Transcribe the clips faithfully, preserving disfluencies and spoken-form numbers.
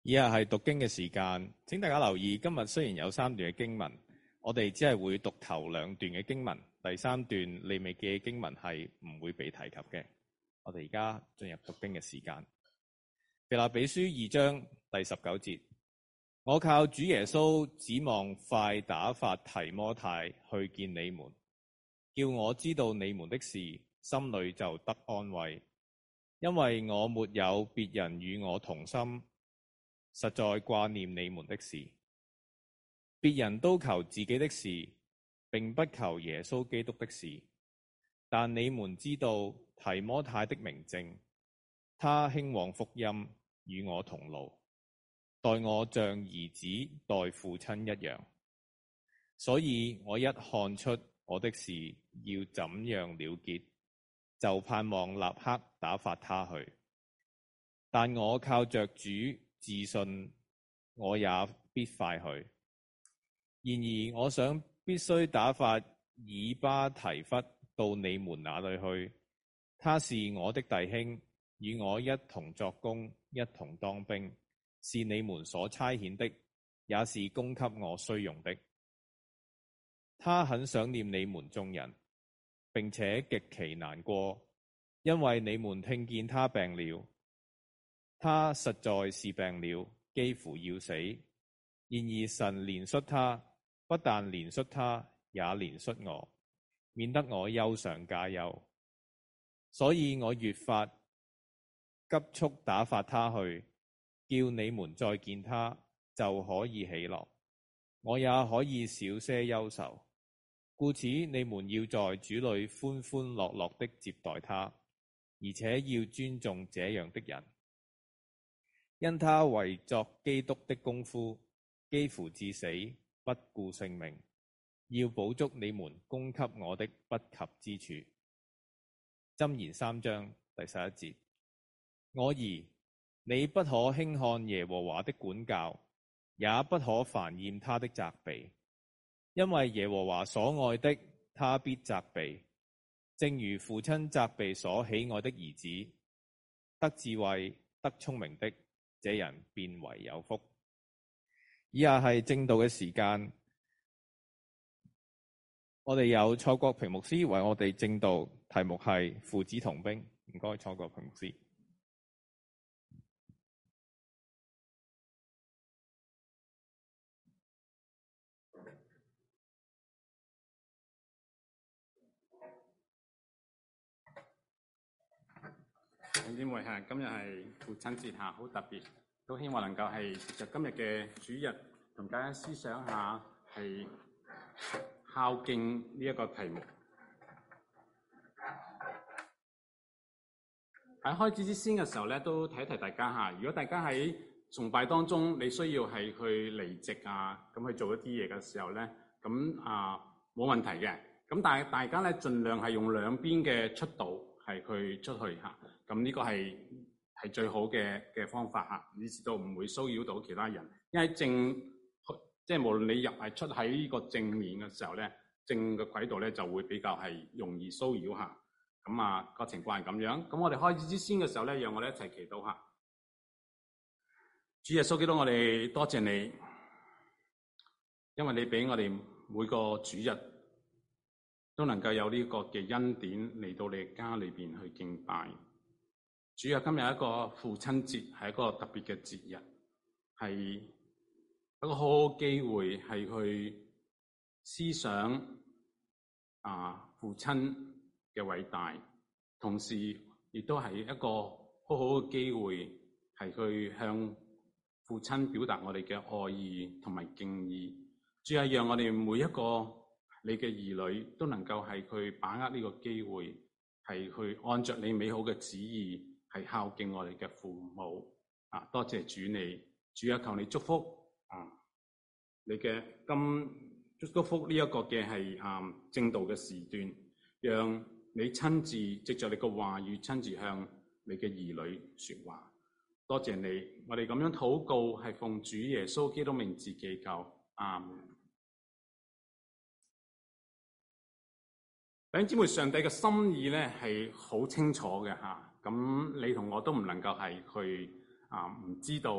以下係讀經嘅時間，請大家留意，今日雖然有三段嘅經文，我哋只係會讀頭兩段嘅經文，第三段利未記嘅經文係唔會被提及嘅。我哋而家進入讀經嘅時間。腓立比書二章第十九節，我靠主耶穌指望快打發提摩太去見你們，叫我知道你們的事，心裏就得安慰，因為我沒有別人與我同心，實在掛念你們的事。別人都求自己的事，並不求耶穌基督的事。但你們知道提摩太的明證，他興旺福音，與我同勞，待我像兒子待父親一樣。所以我一看出我的事要怎樣了結，就盼望立刻打發他去。但我靠着主自信，我也必快去。然而我想必須打發以巴提弗到你們那裏去，他是我的弟兄，與我一同作工，一同當兵，是你們所差遣的，也是供給我需用的。他很想念你們眾人，並且極其難過，因為你們聽見他病了。他實在是病了，幾乎要死。然而神憐恤他，不但憐恤他，也憐恤我，免得我憂上加憂。所以我越發急速打發他去，叫你們再見他，就可以喜樂，我也可以少些憂愁。故此你們要在主裏歡歡樂樂的接待他，而且要尊重這樣的人，因他為作基督的功夫，幾乎至死，不顧性命，要補足你們供給我的不及之處。箴言三章第十一節，我兒，你不可輕看耶和華的管教，也不可煩厭他的責備，因為耶和華所愛的，他必責備，正如父親責備所喜愛的兒子。得智慧、得聰明的，這人便為有福。以下係正道嘅時間，我哋有蔡國平牧師為我哋正道，題目係父子同兵。唔該，蔡國平牧師。 弟兄姊妹嚇，今日係父親節嚇，好特別，都希望能夠係藉着今日嘅主日，同大家思想下係孝敬呢一個題目。喺開始之先嘅時候咧，都提一提大家嚇。如果大家喺崇拜當中，你需要係去離席啊，咁去做一啲嘢嘅時候咧，咁啊冇問題嘅。咁但係大家咧，盡量係用兩邊嘅出道係去出去嚇。咁呢個係係最好嘅嘅方法嚇，以至到唔會騷擾到其他人。因為正即係無論你入係出喺呢個正面嘅時候咧，正嘅軌道咧就會比較係容易騷擾嚇。咁啊個情況係咁樣。咁我哋開始之先嘅時候咧，讓我哋一齊祈禱下。主耶穌基督，我哋多謝你，因為你俾我哋每個主日都能夠有呢個嘅恩典嚟到你家裏邊去敬拜。主啊，今日一個父親節係一個特別嘅節日，係一個好好機會係去思想啊父親嘅偉大，同時亦都係一個好好嘅機會係去向父親表達我哋嘅愛意同埋敬意。主啊，讓我哋每一個你嘅兒女都能夠係去把握呢個機會，係去按着你美好嘅旨意，係孝敬我哋嘅父母啊！多謝主你，主啊，求你祝福啊！你嘅今祝福呢一個嘅係啊正道嘅時段，讓你親自藉着你嘅話語，親自向你嘅兒女說話。多謝你，我哋咁樣禱告係奉主耶穌基督名字祈求，阿們。弟兄姊妹，上帝嘅心意咧係好清楚嘅吓。咁你同我都唔能夠係去啊唔知道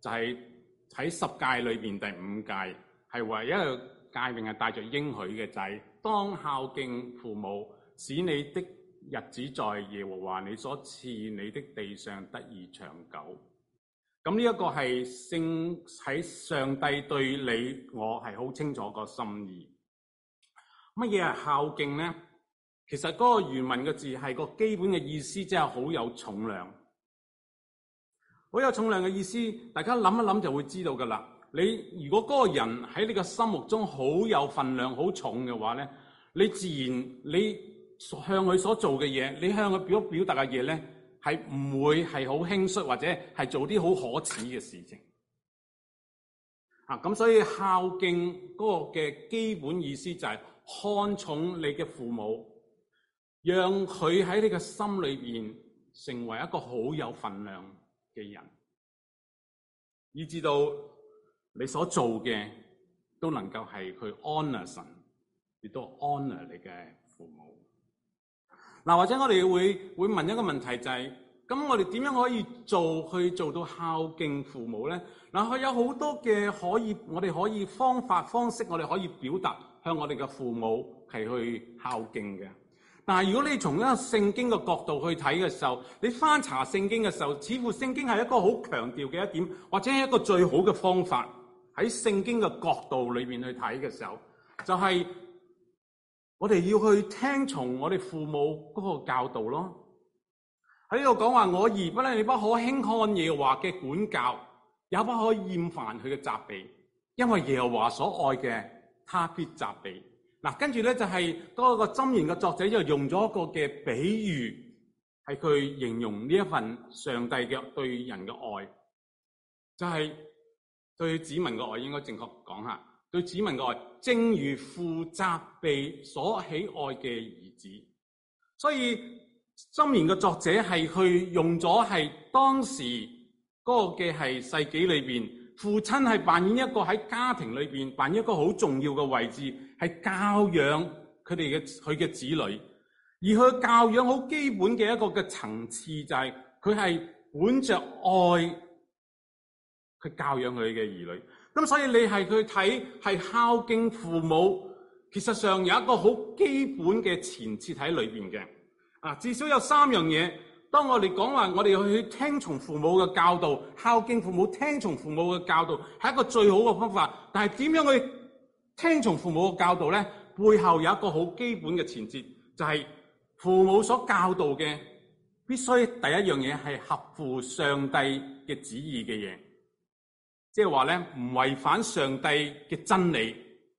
就係喺十誡裏邊第五誡，係唯一一個誡命係帶着應許嘅，就係當孝敬父母，使你的日子在耶和華你所賜你的地上得以長久。咁呢一個係聖喺上帝對你我係好清楚個心意。乜嘢係孝敬呢？其實嗰個原文嘅字係個基本嘅意思，即係好有重量。好有重量嘅意思，大家諗一諗就會知道噶啦。你如果嗰個人喺你嘅心目中好有分量、好重嘅話咧，你自然你向佢所做嘅嘢，你向佢表表達嘅嘢咧，係唔會係好輕率或者係做啲好可恥嘅事情。啊，咁所以孝敬嗰個嘅基本意思就係看重你嘅父母，讓佢喺你嘅心裏邊成為一個好有分量嘅人，以至到你所做嘅都能夠係去 honor 神，亦都 honor 你嘅父母。嗱，或者我哋會會問一個問題，就係咁我哋點樣可以做去做到孝敬父母咧？嗱，佢有好多嘅可以，我哋可以方法方式，我哋可以表達向我哋嘅父母係去孝敬嘅。但係如果你從一個聖經嘅角度去睇嘅時候，你翻查聖經嘅時候，似乎聖經係一個好強調嘅一點，或者係一個最好嘅方法。喺聖經嘅角度裏面去睇嘅時候，就係我哋要去聽從我哋父母嗰個教導咯。喺呢度講話，我兒不咧，你不可輕看耶和華嘅管教，也不可厭煩佢嘅責備，因為耶和華所愛嘅，他必責備。嗱，跟住咧就係嗰個箴言嘅作者就用咗一個嘅比喻，係佢形容呢一份上帝嘅對人嘅愛，就係對子民嘅愛，應該正確講下，對子民嘅愛，正如父責備所喜愛嘅兒子。所以箴言嘅作者係去用咗係當時嗰個嘅係世紀裏邊，父親係扮演一個喺家庭裏邊扮演一個好重要嘅位置，係教養佢哋嘅佢嘅子女，而佢教養好基本嘅一個嘅層次就係佢係本着愛去教養佢嘅兒女。咁所以你係去睇係孝敬父母，其實上有一個好基本嘅前設喺裏邊嘅。啊，至少有三樣嘢。當我哋講話，我哋去聽從父母嘅教導，孝敬父母，聽從父母嘅教導，係一個最好嘅方法。但係點樣去聽從父母嘅教導咧？背後有一個好基本嘅前設，就係父母所教導嘅，必須第一樣嘢係合乎上帝嘅旨意嘅嘢，即係話咧唔違反上帝嘅真理。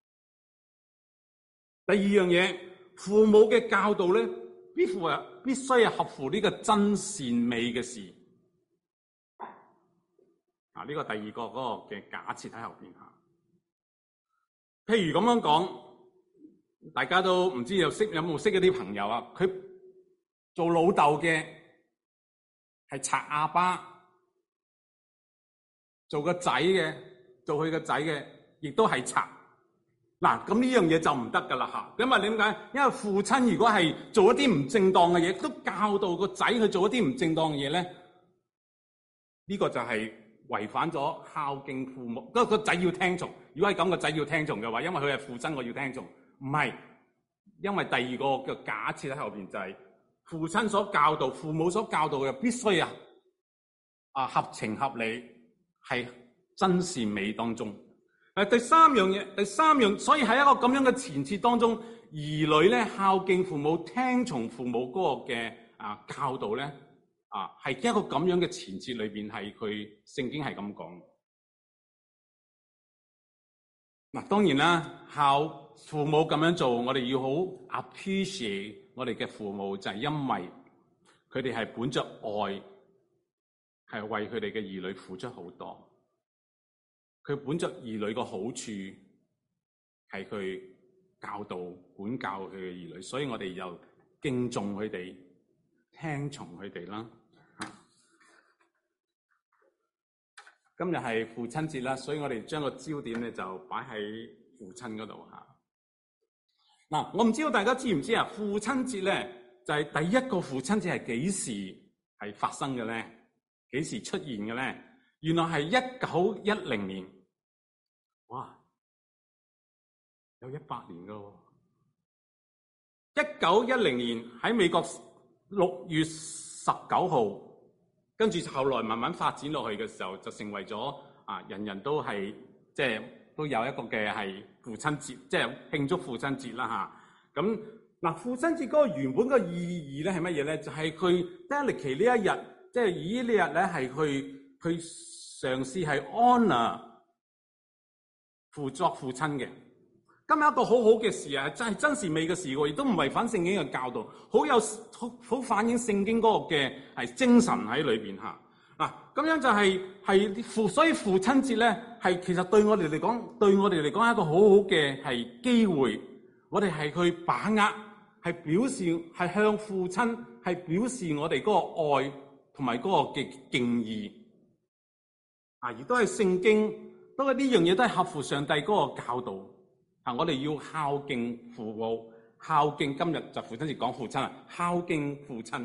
第二樣嘢，父母嘅教導咧，必乎係必須係合乎呢個真善美嘅事。啊，呢個第二個嗰個嘅假設喺後邊吓。譬如咁樣講，大家都唔知有識有冇識一啲朋友啊？佢做老豆嘅係賊阿爸，做個仔嘅做佢個仔嘅，亦都係賊。嗱，咁呢樣嘢就唔得噶啦嚇，因為點解？因為父親如果係做一啲唔正當嘅嘢，都教導個仔去做一啲唔正當嘅嘢咧，呢個就係違反咗孝敬父母。嗰個仔要聽從，如果係咁個仔要聽從嘅話，因為佢係父親，我要聽從。唔係，因為第二個嘅假設喺後邊就係父親所教導、父母所教導嘅必須啊啊合情合理，係真善美當中。誒，第三樣嘢，第三樣，所以喺一個咁樣嘅前設當中，兒女咧孝敬父母、聽從父母嗰個嘅啊教導咧，啊係一個咁樣嘅前設裏邊，係佢聖經係咁講。嗱，當然啦，孝父母咁樣做，我哋要好 appreciate 我哋嘅父母，就係因為佢哋係本着愛，係為佢哋嘅兒女付出好多。佢本着兒女個好處係佢教導管教佢嘅兒女，所以我哋又敬重佢哋，聽從佢哋啦。今日係父親節啦，所以我哋將個焦點咧就擺喺父親嗰度吓。嗱，我唔知道大家知唔知啊？父親節咧就係第一個父親節係幾時係發生嘅咧？幾時出現嘅咧？ 原來係一九一零年，哇，有一百年噶喎！一九一零年喺美國六月十九號，跟住後來慢慢發展落去嘅時候，就成為咗啊，人人都係即係都有一個嘅係父親節，即係慶祝父親節啦嚇。咁嗱，父親節嗰個原本嘅意義咧係乜嘢咧？就係佢 dedicate 呢一日，即係以呢日咧係去去嘗試係 honour 父作父親嘅。今日一個好好嘅事啊，真係真善美嘅事喎，亦都唔違反聖經嘅教導，好有好好反映聖經嗰個嘅係精神喺裏邊嚇。嗱，咁樣就係係父，所以父親節咧係其實對我哋嚟講，對我哋嚟講係一個好好嘅係機會，我哋係去把握，係表示係向父親係表示我哋嗰個愛同埋嗰個嘅敬意啊，亦都係聖經，都係呢樣嘢都係合乎上帝嗰個教導。啊！我哋要孝敬父母，孝敬今日就父親節講父親啊，孝敬父親。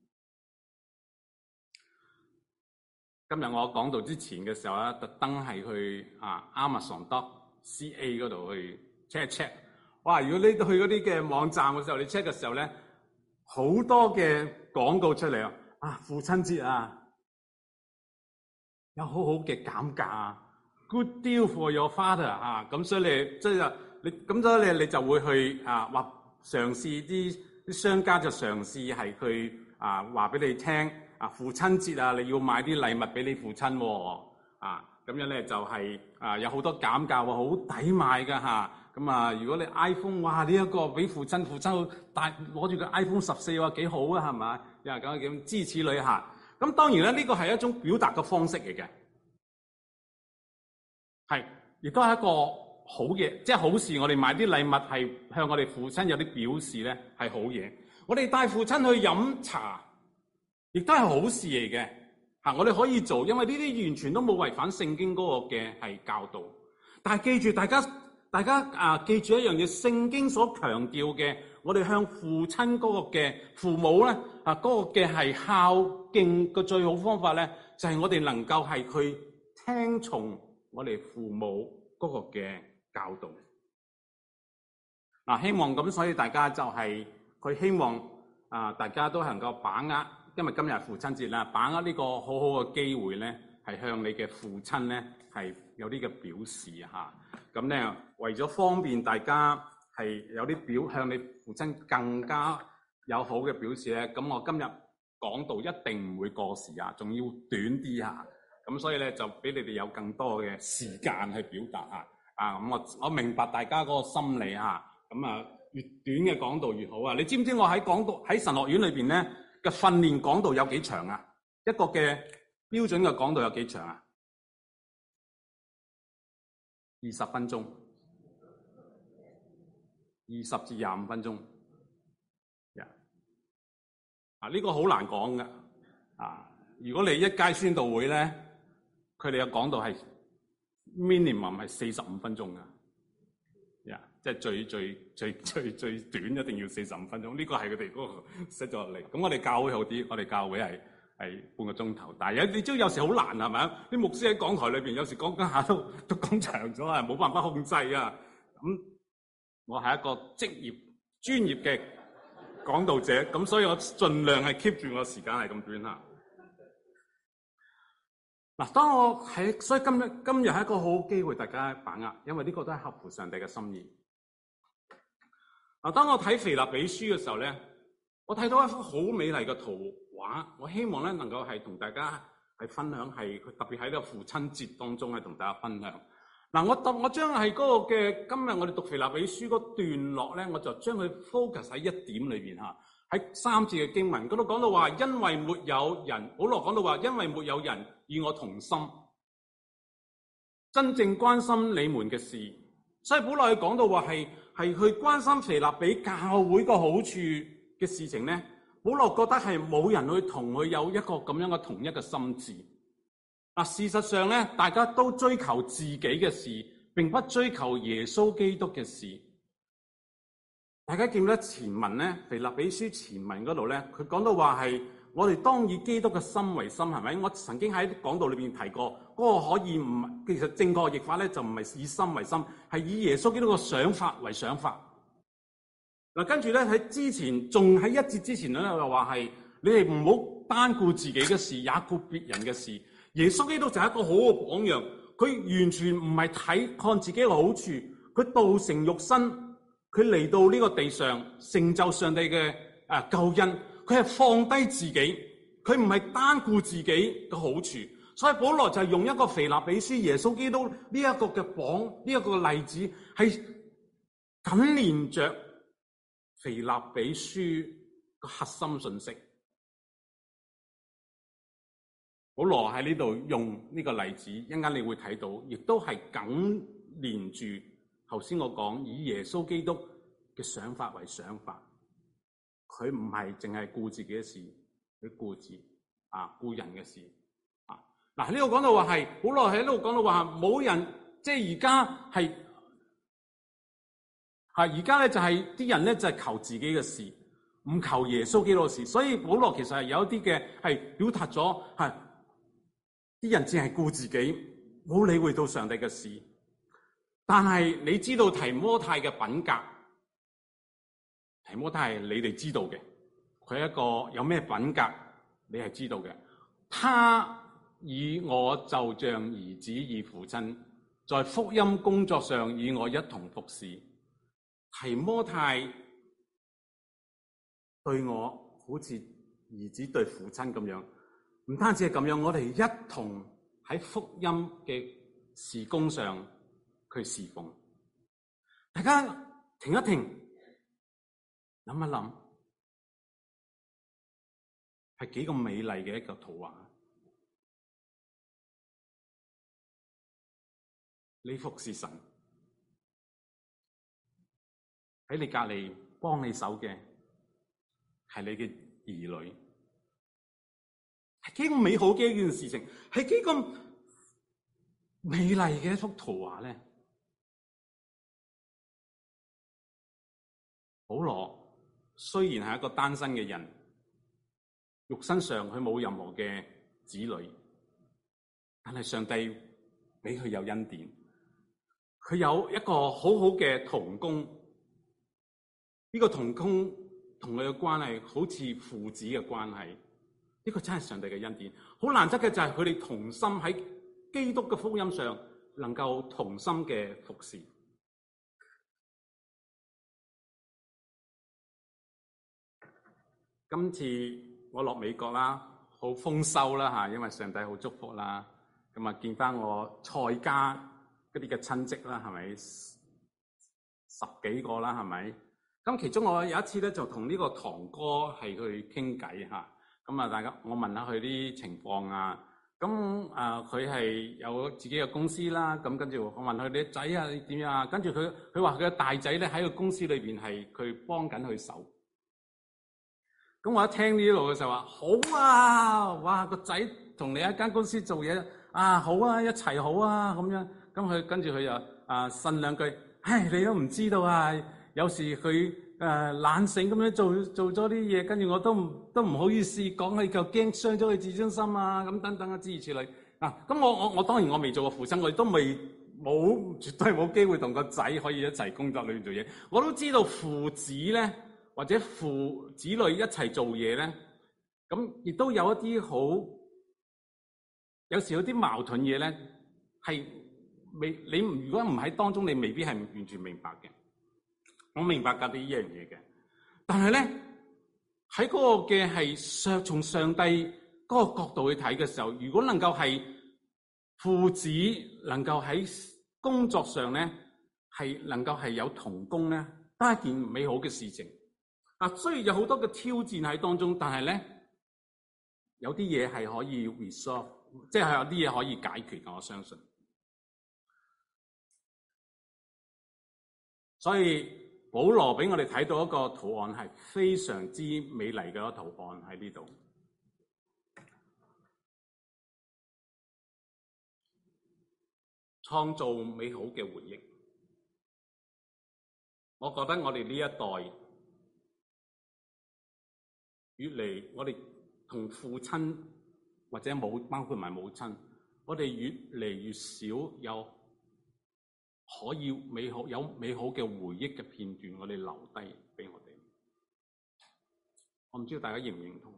今日我講道之前嘅時候咧，特登係去啊 Amazon dot C A 嗰度去 check 一 check。哇！如果你去嗰啲嘅網站嘅時候，你 check 嘅時候咧，好多嘅廣告出嚟啊！啊，父親節啊，有好好嘅減價啊！Good deal for your father 啊！咁所以你即係你咁所以你你就會去啊話嘗試啲啲商家就嘗試係去啊話俾你聽啊父親節啊你要買啲禮物俾你父親喎啊咁樣咧就係啊有好多減價喎，好抵買㗎嚇。咁啊如果你 iPhone 哇呢一個俾父親父親帶攞住個 iPhone 十四喎幾好啊係咪？又係咁咁支持你嚇。咁當然咧呢個係一種表達嘅方式嚟嘅。係，亦都係一個好嘢，即係好事。我哋買啲禮物係向我哋父親有啲表示咧，係好嘢。我哋帶父親去飲茶，亦都係好事嚟嘅。嚇，我哋可以做，因為呢啲完全都冇違反聖經嗰個嘅係教導。但係記住，大家大家啊，記住一樣嘢，聖經所強調嘅，我哋向父親嗰個嘅父母咧啊，嗰個嘅係孝敬嘅最好方法咧，就係我哋能夠係去聽從我哋父母嗰個嘅教導，嗱、啊，希望咁，所以大家就係佢希望啊，大家都能夠把握，因為今日係父親節啦，把握呢個好好嘅機會咧，係向你嘅父親咧係有啲嘅表示嚇。咁、啊、咧為咗方便大家係有啲表向你父親更加有好嘅表示咧，咁我今日講道一定唔會過時啊，仲要短啲嚇。咁所以咧就俾你哋有更多嘅時間去表達啊！啊咁我我明白大家嗰個心理啊！咁啊越短嘅講道越好啊！你知唔知我喺講道喺神學院裏邊咧嘅訓練講道有幾長啊？一個嘅標準嘅講道有幾長啊？二十分鐘，二十至廿五分鐘。Yeah. 啊呢個好難講㗎啊！如果你一街宣道會咧，佢哋嘅講道係 minimum 係四十五分鐘㗎，呀、yeah，即係最最最最最短一定要四十五分鐘。呢、這個係佢哋嗰個 set 咗落嚟。咁我哋教會好啲，我哋教會係係半個鐘頭。但係有你知有時好難係咪啊？啲牧師喺講台裏邊有時講緊下都都講長咗啊，冇辦法控制啊。咁我係一個職業專業嘅講道者，咁所以我盡量係 keep 住我時間係咁短啊。嗱，當我喺，所以今日今日係一個好機會，大家把握，因為呢個都係合乎上帝嘅心意。嗱，當我睇腓立比書嘅時候咧，我睇到一幅好美麗嘅圖畫，我希望咧能夠係同大家係分享，係特別喺呢個父親節當中係同大家分享。嗱，我我將係嗰個嘅今日我哋讀腓立比書嗰段落咧，我就將佢 focus 喺一點裏邊嚇。喺三節嘅經文嗰度講到話，因為沒有人，保羅講到話，因為沒有人與我同心，真正關心你們嘅事，所以保羅佢講到話係係去關心腓立比教會個好處嘅事情咧，保羅覺得係冇人去同佢有一個咁樣嘅同一個心志。嗱，事實上咧，大家都追求自己嘅事，並不追求耶穌基督嘅事。大家記唔記得前文咧？腓立比書前文嗰度咧，佢講到話係我哋當以基督嘅心為心，係咪？我曾經喺講道裏邊提過，嗰、那個可以唔，其實正確譯法咧就唔係以心為心，係以耶穌基督嘅想法為想法。嗱，跟住咧喺之前，仲喺一節之前咧又話係你哋唔好單顧自己嘅事，也顧別人嘅事。耶穌基督就係一個好嘅榜樣，佢完全唔係睇看自己嘅好處，佢道成肉身，佢嚟到呢個地上成就上帝嘅啊救恩。佢係放低自己，佢唔係單顧自己嘅好處，所以保羅就係用一個腓立比書耶穌基督呢一個嘅榜，呢、這、一個例子係緊連着腓立比書個核心信息。保羅喺呢度用呢個例子，一陣間你會睇到，亦都係緊連住頭先我講以耶穌基督嘅想法為想法。佢唔係淨係顧自己嘅事，佢顧自啊顧人嘅事啊。嗱，呢度講到話係，保羅喺呢度講到話冇人，即係而家係係而家咧就係啲人咧就係求自己嘅事，唔求耶穌基督嘅事。所以保羅其實係有一啲嘅係表達咗係啲人只係顧自己，冇理會到上帝嘅事。但係你知道提摩太嘅品格？提摩太係你哋知道嘅，佢係一個有咩品格，你係知道嘅。他以我就像兒子以父親，在福音工作上與我一同服侍。提摩太對我好似兒子對父親咁樣，唔單止係咁樣，我哋一同喺福音嘅事工上去侍奉。大家停一停。諗一諗，係幾咁美麗嘅一個圖畫。你服侍神，喺你隔籬幫你手嘅係你嘅兒女，係幾咁美好嘅一件事情，係幾咁美麗嘅一幅圖畫咧。保羅雖然係一個單身嘅人，肉身上佢冇任何嘅子女，但係上帝俾佢有恩典，佢有一個好好嘅同工。呢個同工同佢嘅關係好似父子嘅關係，呢個真係上帝嘅恩典。好難得嘅就係佢哋同心喺基督嘅福音上能夠同心嘅服侍。今次我落美國啦，好豐收啦嚇，因為上帝好祝福啦。咁啊，見翻我蔡家嗰啲嘅親戚啦，係咪十幾個啦？係咪？咁其中我有一次咧，就同呢個堂哥係去傾偈嚇。咁啊，大家我問下佢啲情況啊。咁啊，佢係有自己嘅公司啦。咁跟住我問佢啲仔啊點樣啊？跟住佢佢話佢嘅大仔咧喺個公司裏邊係佢幫緊佢手。咁我一聽呢度嘅時候話好啊，哇個仔同你一間公司做嘢啊，好啊，一齊好啊咁樣。咁佢跟住佢又啊呻兩句，唉，你都唔知道啊，有時佢誒、呃、懶醒咁樣做做咗啲嘢，跟住我都唔都唔好意思講起，就驚傷咗佢自尊心啊，咁等等啊諸如此類啊。咁我我我當然我未做過父親，我亦都未冇絕對冇機會同個仔可以一齊工作裏面做嘢。我都知道父子咧。或者父子女一齊做嘢咧，咁亦都有一啲好，有時有啲矛盾嘢咧，係未你如果唔喺當中，你未必係完全明白嘅。我明白㗎啲呢樣嘢嘅，但係咧喺嗰個嘅係上從上帝嗰個角度去睇嘅時候，如果能夠係父子能夠喺工作上咧係能夠係有同工咧，都係一件美好嘅事情。啊，雖然有好多嘅挑戰喺當中，但係咧有啲嘢係可以 resolve， 即係有啲嘢可以解決嘅，我相信。所以保羅俾我哋睇到一個圖案係非常之美麗嘅一個圖案喺呢度。創造美好嘅回憶，我覺得我哋呢一代越嚟，我哋同父親或者母，包括埋母親，我哋越嚟越少有可以美好有美好嘅回憶嘅片段，我哋留低俾我哋。我唔知道大家認唔認同？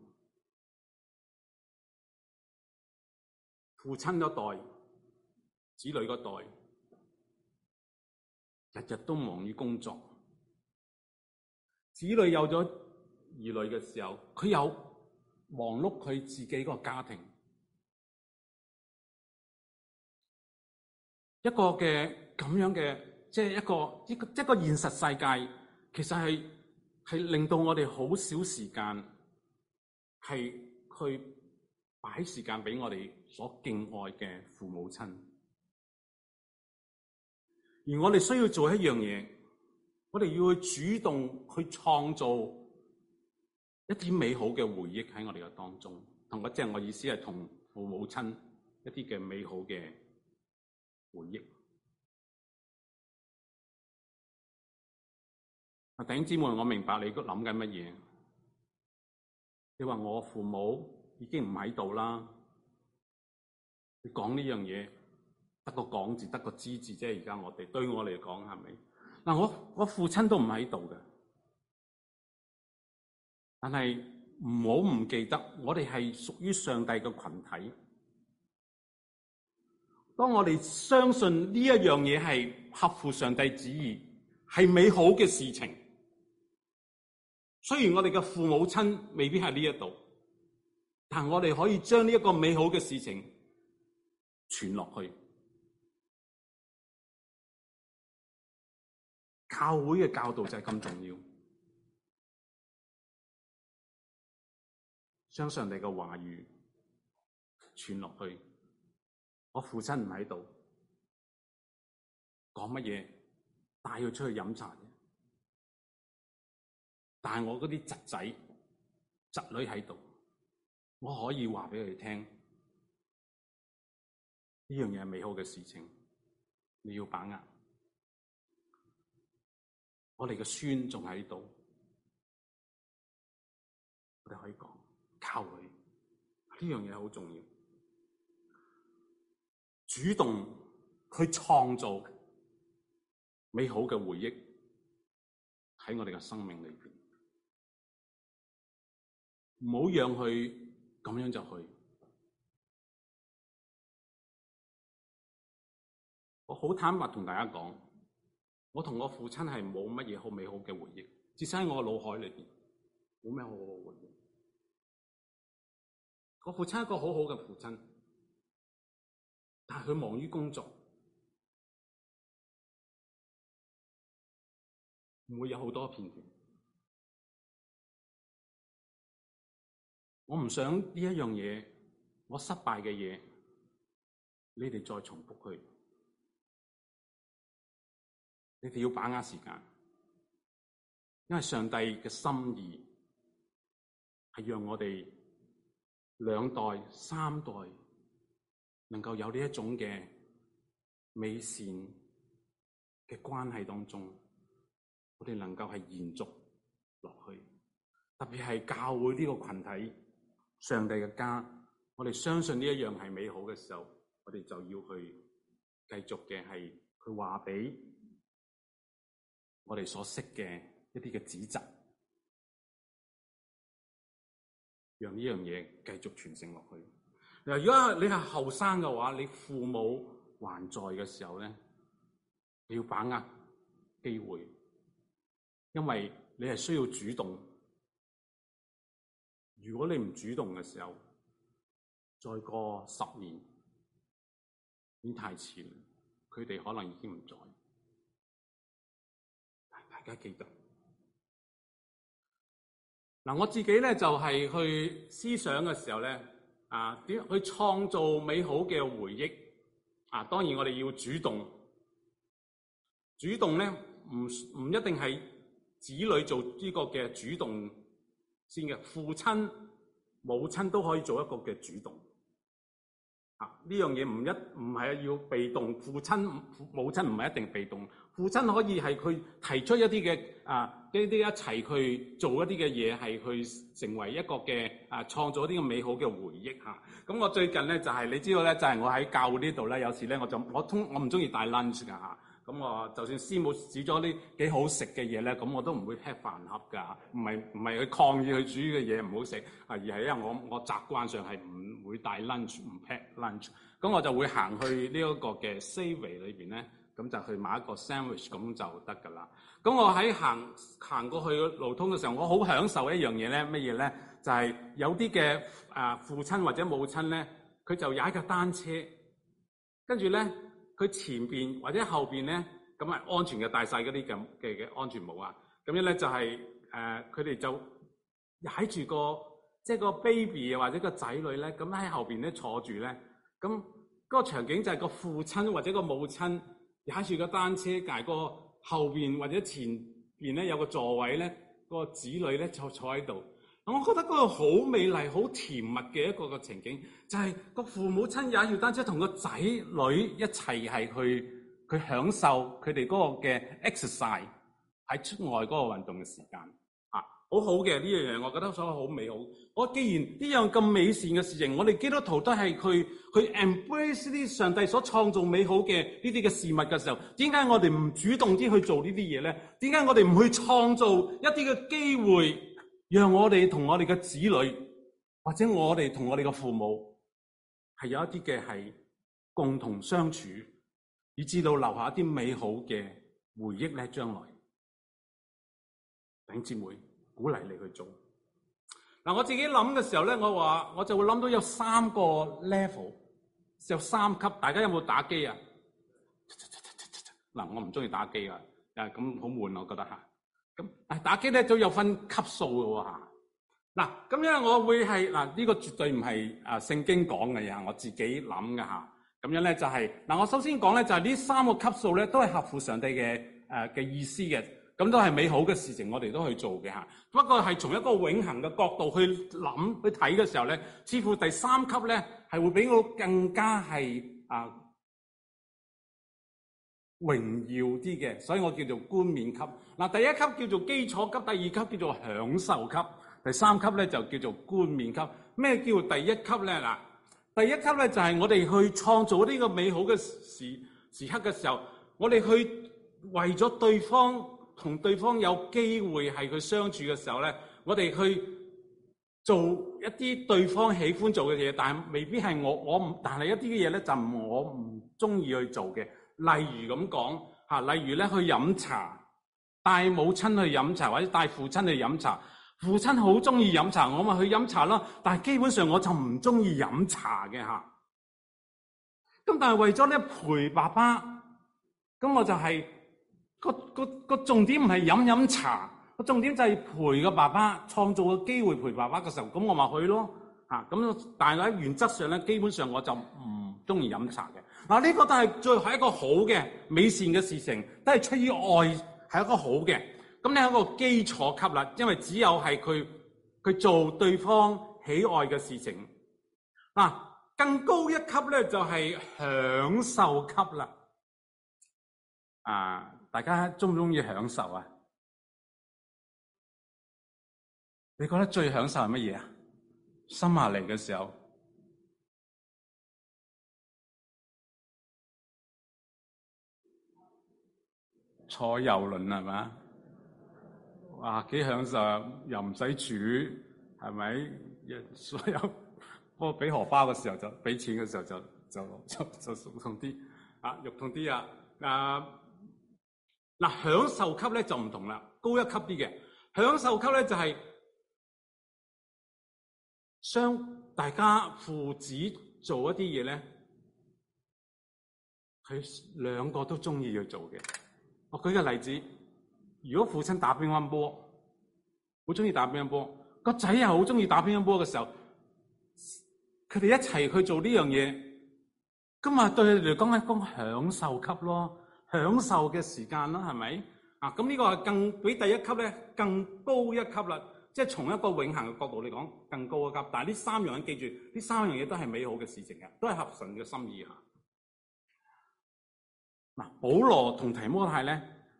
父親嗰代、子女嗰代，日日都忙於工作。子女有咗兒女嘅時候，佢有忙碌佢自己個家庭。一個嘅咁樣嘅，即係一個一個一個現實世界，其實係係令到我哋好少時間係去擺時間俾我哋所敬愛嘅父母親。而我哋需要做一樣嘢，我哋要去主動去創造一啲美好嘅回憶喺我哋嘅當中。同我即係我意思係同父母親一啲嘅美好嘅回憶。啊，弟兄姊妹，我明白你諗緊乜嘢？你話我父母已經唔喺度啦，你講呢樣嘢得個講字，得個知字啫。而家我哋對我嚟講係咪？嗱，我我父親都唔喺度嘅，但係唔好唔記得，我哋係屬於上帝嘅群體。當我哋相信呢一樣嘢係合乎上帝旨意，係美好嘅事情。雖然我哋嘅父母親未必喺呢一度，但我哋可以將呢一個美好嘅事情傳落去。教會嘅教導就係咁重要，將上帝嘅話語傳落去。我父親唔喺度，講乜嘢帶佢出去飲茶嘅，但係我嗰啲侄仔侄女喺度，我可以話俾佢哋聽，呢樣嘢係美好嘅事情，你要把握。我哋嘅孫仲喺度，我哋可以講教佢，呢樣嘢好重要。主動去創造美好嘅回憶喺我哋嘅生命裏邊，唔好讓佢咁樣就去。我好坦白同大家講，我同我父親係冇乜嘢好美好嘅回憶，至少喺我嘅腦海裏邊冇咩好好嘅回憶。我父親係一個好好嘅父親，但係佢忙於工作，唔會有好多片段。我唔想呢一樣嘢，我失敗嘅嘢，你哋再重複佢。你哋要把握時間，因為上帝嘅心意係讓我哋兩代、三代能夠有呢一種嘅美善嘅關係當中，我哋能夠係延續落去。特別係教會呢個群體，上帝嘅家，我哋相信呢一樣係美好嘅時候，我哋就要去繼續嘅係去話俾我哋所識嘅一啲嘅指責，讓呢樣嘢繼續傳承落去。嗱，如果你係後生嘅話，你父母還在嘅時候咧，你要把握機會，因為你係需要主動。如果你唔主動嘅時候，再過十年已經太遲，佢哋可能已經唔在。大家記得嗱，我自己咧就係去思想嘅時候咧，啊點去創造美好嘅回憶啊？當然我哋要主動，主動咧唔唔一定係子女做呢個嘅主動先嘅，父親、母親都可以做一個嘅主動。 啊，呢樣嘢唔一唔係要被動，父親母親唔係一定被動，父親可以係佢提出一啲嘅啊呢啲一齊去做一啲嘅嘢，係去成為一個嘅啊創造一啲嘅美好嘅回憶嚇。咁、啊、我最近咧就係、是、你知道咧，就係、是、我喺教會呢度咧，有時咧我就我通我唔中意帶 lunch 㗎嚇。咁我就算師母煮咗啲幾好食嘅嘢咧，咁我都唔會 pack 飯盒㗎，唔係唔係去抗議佢煮嘅嘢唔好食，啊而係因為我我習慣上係唔會帶 lunch 唔 pack lunch，咁我就會行去呢一個嘅 Safeway 裏邊咧，咁就去買一個 sandwich 咁就得㗎啦。咁我喺行行過去路通嘅時候，我好享受一樣嘢咧，乜嘢咧？就係、是、有啲嘅啊父親或者母親咧，佢就踩架單車，跟住咧。佢前邊或者後邊咧，咁係安全嘅戴晒嗰啲咁嘅嘅安全帽啊，咁樣咧就係誒佢哋就踩住個即係個 baby 或者個仔女咧，咁喺後邊咧坐住咧，咁嗰個場景就係個父親或者個母親踩住個單車，隔個後邊或者前邊咧有個座位咧，個子女咧就坐喺度。我覺得嗰個好美麗、好甜蜜嘅一個個情景，就係、是、個父母親踩住單車同個仔女一齊係去去享受佢哋嗰個嘅 exercise 喺出外嗰個運動嘅時間，啊，好好嘅呢樣嘢，我覺得所以好美好。我既然呢樣咁美善嘅事情，我哋基督徒都係去去 embrace 啲上帝所創造美好嘅呢啲嘅事物嘅時候，點解我哋唔主動啲去做呢啲嘢咧？點解我哋唔去創造一啲嘅機會？讓我哋同我哋嘅子女，或者我哋同我哋嘅父母，係有一啲嘅係共同相處，以至到留下一啲美好嘅回憶咧。將來，弟兄姊妹，鼓勵你去做。嗱，我自己諗嘅時候咧，我話我就會諗到有三個 level， 有三級。大家有冇打機啊？嗱，我唔中意打機啊，誒咁好悶，我覺得嚇。咁啊打機咧都有分級數嘅喎嚇。嗱咁樣我會係嗱呢個絕對唔係啊聖經講嘅嘢，我自己諗嘅嚇。咁樣咧就係、是、嗱，我首先講咧就係、是、呢三個級數咧都係合乎上帝嘅誒嘅意思嘅，咁都係美好嘅事情，我哋都去做嘅嚇。不過係從一個永恆嘅角度去諗去睇嘅時候咧，似乎第三級咧係會比我更加係啊榮耀啲嘅，所以我叫做冠冕級。嗱，第一級叫做基礎級，第二級叫做享受級，第三級咧就叫做冠冕級。咩叫第一級咧？嗱，第一級咧就係我哋去創造呢個美好嘅時時刻嘅時候，我哋去為咗對方同對方有機會係佢相處嘅時候咧，我哋去做一啲對方喜歡做嘅嘢，但係未必係我我唔，但係一啲嘅嘢咧就我唔中意去做嘅。例如咁講嚇，例如咧去飲茶，帶母親去飲茶，或者帶父親去飲茶。父親好中意飲茶，我咪去飲茶咯。但係基本上我就唔中意飲茶嘅嚇。咁但係為咗咧陪爸爸，咁我就係、是、個個個重點唔係飲飲茶，個重點就係陪個爸爸，創造個機會陪爸爸嘅時候，咁我咪去咯嚇。咁但係喺原則上咧，基本上我就唔中意飲茶嘅。嗱，呢個都係最後係一個好嘅美善嘅事情，都係出於愛，係一個好嘅。咁你係一個基礎級啦，因為只有係佢佢做對方喜愛嘅事情。嗱，更高一級咧就係享受級啦。啊，大家中唔中意享受啊？你覺得最享受係乜嘢啊？生下嚟嘅時候。坐遊輪係嘛？哇，幾享受，又唔使煮，係咪？所有不過俾荷包嘅時候就俾錢嘅時候就就就就肉痛啲啊，肉痛啲啊！啊嗱，享受級咧就唔同啦，高一級啲嘅享受級咧就係相大家父子做一啲嘢咧，佢兩個都中意去做嘅。我舉個例子，如果父親打乒乓波，好中意打乒乓波，個仔又好中意打乒乓波嘅時候，佢哋一齊去做呢樣嘢，咁啊對佢哋嚟講係一種享受級咯，享受嘅時間啦，係咪？啊，咁呢個係更比第一級咧更高一級啦。 即係從一個永恆嘅角度嚟講更高一級。但係呢三樣嘢記住，呢三樣嘢都係美好嘅事情嘅，都係合神嘅心意嚇。嗱，保羅同提摩太咧，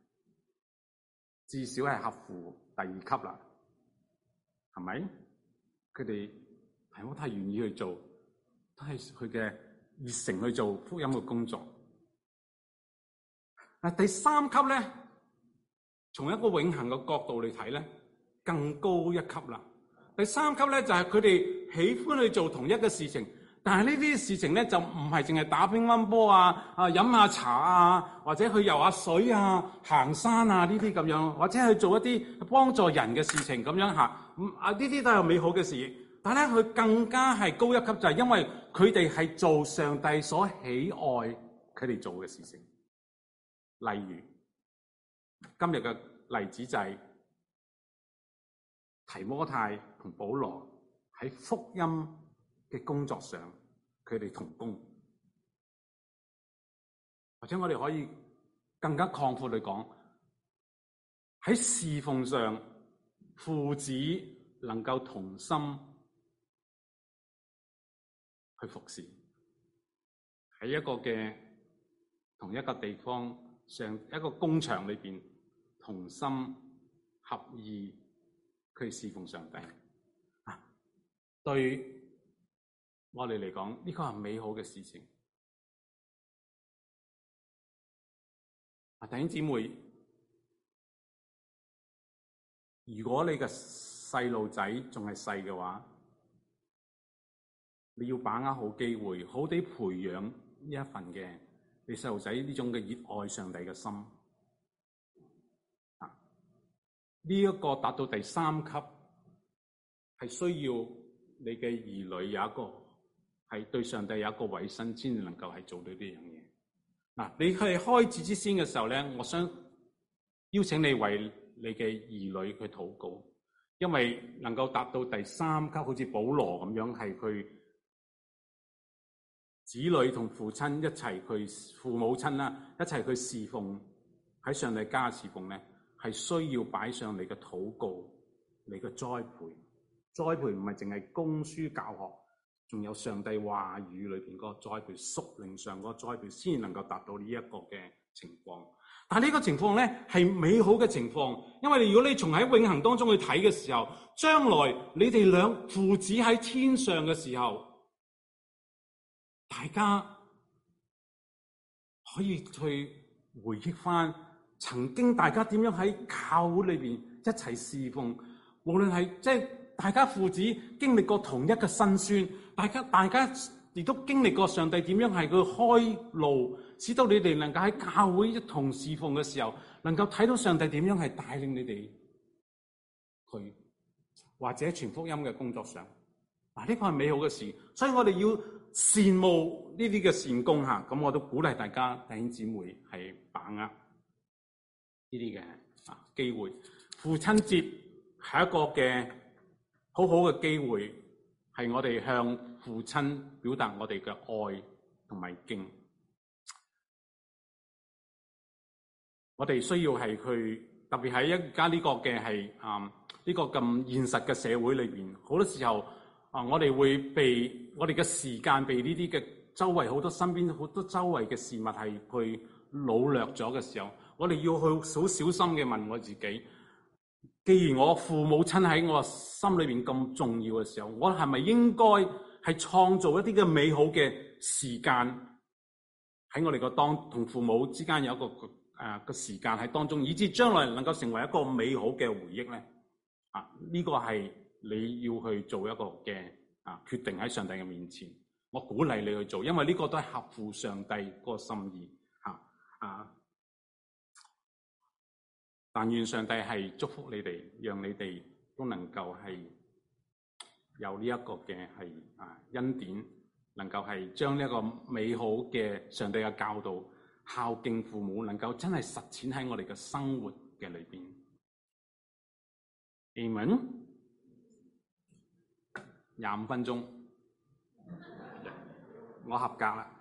至少係合乎第二級啦，係咪？佢哋提摩太願意去做，都係佢嘅熱誠去做福音嘅工作。嗱，第三級咧，從一個永恆嘅角度嚟睇咧，更高一級啦。第三級咧就係佢哋喜歡去做同一嘅事情，但係呢啲事情咧就唔係淨係打乒乓波啊、啊飲下茶啊，或者去游下水啊、行山啊呢啲咁樣，或者去做一啲幫助人嘅事情咁樣嚇。咁啊呢啲都係美好嘅事，但係咧佢更加係高一級，就係因為佢哋係做上帝所喜愛佢哋做嘅事情。例如今日嘅例子就係提摩太同保羅喺福音嘅工作上，佢哋同工，或者我哋可以更加擴闊嚟講，喺侍奉上，父子能夠同心去服侍，喺一個嘅同一個地方上一個工場裏邊同心合意去侍奉上帝啊！對我哋嚟講，呢個係美好嘅事情。啊，弟兄姊妹，如果你嘅細路仔仲係細嘅話，你要把握好機會，好地培養呢一份嘅你細路仔呢種嘅熱愛上帝嘅心。啊，呢一個達到第三級，係需要你嘅兒女有一個係對上帝有一個委身，先至能夠係做到呢樣嘢。嗱，你係開始之先嘅時候咧，我想邀請你為你嘅兒女去禱告，因為能夠達到第三級，好似保羅咁樣，係佢子女同父親一齊去父母親啦，一齊去侍奉喺上帝家侍奉咧，係需要擺上你嘅禱告，你嘅栽培。栽培唔係淨係供書教學，仲有上帝話語裏邊嗰個栽培，屬靈上嗰個栽培，先能夠達到呢一個嘅情況。但係呢個情況咧係美好嘅情況，因為如果你從喺永恆當中去睇嘅時候，將來你哋兩父子喺天上嘅時候，大家可以去回憶翻曾經大家點樣喺教會裏邊一齊侍奉，無論係即係大家父子經歷過同一個辛酸，大家大家亦都經歷過上帝點樣係佢開路，使到你哋能夠喺教會一同侍奉嘅時候，能夠睇到上帝點樣係帶領你哋去，或者傳福音嘅工作上，嗱，呢個係美好嘅事，所以我哋要羨慕呢啲嘅善功吓，咁我都鼓勵大家弟兄姊妹係把握呢啲嘅啊機會。父親節係一個嘅好好嘅機會，係我哋向父親表達我哋嘅愛同埋敬。我哋需要係去，特別喺而家呢個嘅係啊呢個咁現實嘅社會裏邊，好多時候啊，我哋會被我哋嘅時間被呢啲嘅周圍好多身邊好多周圍嘅事物係去擄掠咗嘅時候，我哋要去好小心嘅問我自己。既然我父母親喺我心裏邊咁重要嘅時候，我係咪應該係創造一啲嘅美好嘅時間喺我哋個當同父母之間有一個誒個、呃、時間喺當中，以至將來能夠成為一個美好嘅回憶咧？啊，呢、這個係你要去做一個嘅啊決定喺上帝嘅面前，我鼓勵你去做，因為呢個都係合乎上帝嗰個心意吓啊。但願上帝係祝福你哋，讓你哋都能夠係有呢一個嘅係啊恩典，能夠係將呢一個美好嘅上帝嘅教導，孝敬父母，能夠真係實踐喺我哋嘅生活嘅裏邊。Amen。廿五分鐘，我合格啦。